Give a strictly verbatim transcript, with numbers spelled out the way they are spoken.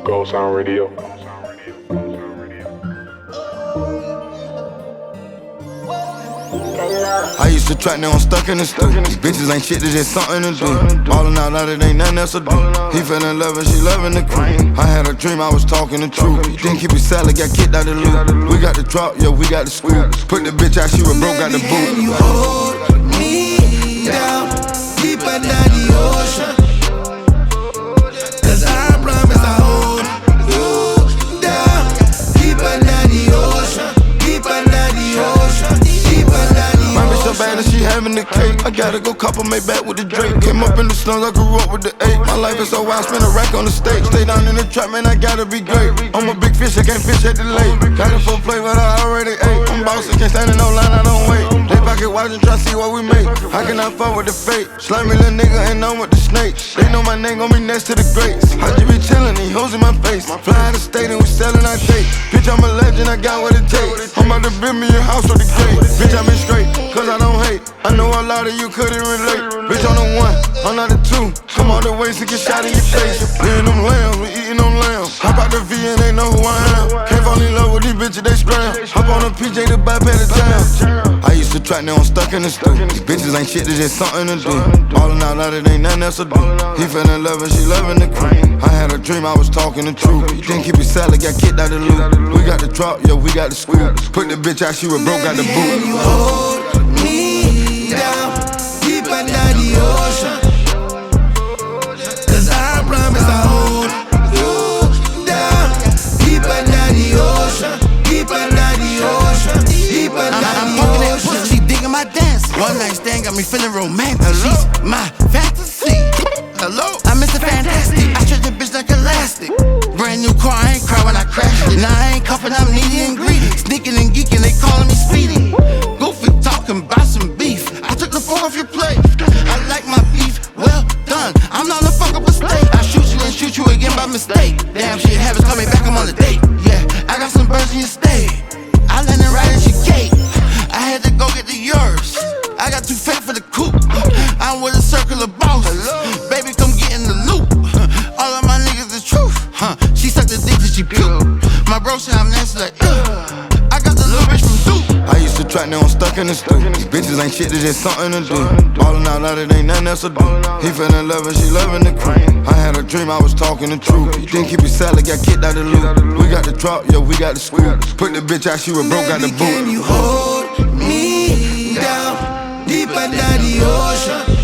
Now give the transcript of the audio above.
Gold Sound Radio. I used to trap, now I'm stuck in the stew. These bitches ain't shit, they just something to do. Ballin' out loud, it ain't nothing else to do. He fell in love and she loving the crew. I had a dream, I was talking the truth. Didn't keep it salad, got kicked out the loop. We got the drop, yeah, we got the scoop. Put the bitch out, she was broke out the boot. Can you hold me down, deeper than the ocean? Cause I promise I hold you down, deeper than the ocean, deeper than the ocean, deeper than the ocean. My bitch so bad that she having the cake. I gotta go couple made back with the Drake. Came up in the slums, I grew up with the eight. My life is so wild, spend a rack on the stage. Stay down in the trap, man, I gotta be great. I'm a big fish, I can't fish at the lake. Got it for play, but I already ate. I'm bossy, can't stand in no line, I don't wait. They pocket watching, try to see what we make. How can I fuck with the fate? Slimy little nigga and I'm with the snake. They know my name gon' be next to the greats. I just be chillin', these hoes in my face. Fly out of state and we sellin' our date. Bitch, I'm a legend, I got what it takes. I'm about to build me a house with the gate. Bitch, I'm in straight, cause I don't hate. I know a lot of you couldn't relate. Bitch, I'm the one, I'm not the two. Come all the ways to get shot in your face. We in them lambs, we eatin' them lambs. Hop out the V and they know who I am. Can't fall in love with these bitches, they scram. Hop on a P J to bypass the town. I used to trap, now I'm stuck in the stew. These bitches ain't shit, they just something to do. Ballin' out loud, it ain't nothing else to do. He fell in love and she loving the crew. I had a dream, I was talking the truth. Didn't keep it salad, got kicked out the loop. We got the drop, yeah, we got the scoop. Put the bitch out, she was broke out the Can you boot. hold me down, deeper than the ocean? Cause I promise I hold you down, deeper than the ocean, deeper than the ocean, deeper than the ocean. She digging my dance. One night stand got me feeling romantic. She's my fantasy. Hello, I'm Mister Fantastic. I treat the bitch like elastic. Brand new car, I ain't cry when I crashed it. Now I ain't cuffin', I'm needy and greedy. Sneaking and geeking, they calling me speedy. Goofy talking about some beef. I took the fork off your plate. I like my beef well done. I'm not a fuck up a steak. I shoot you and shoot you again by mistake. Damn shit habits coming back, I'm on a date. Yeah, I got some birds in your state. I landed right at your gate. I had to go get the yours. I got too fat for the coupe. I'm with a circle of bosses. Baby, come get in the loop. All of my niggas the truth. Huh? She sucked the dick till she puked. My bro said I'm nasty like, ugh. I got the little bitch from Duke. I used to trap, now I'm stuck in the stew. These bitches ain't shit, they just something to do. Ballin' out loud, it ain't nothing else to do. He fell in love and she loving the crew. I had a dream, I was talking the truth. Didn't keep it salad, got kicked out the loop. We got the drop, yeah, we got the scoop. Put the bitch out, she was broke out the Baby, can boot. you hold me down, deeper than the ocean?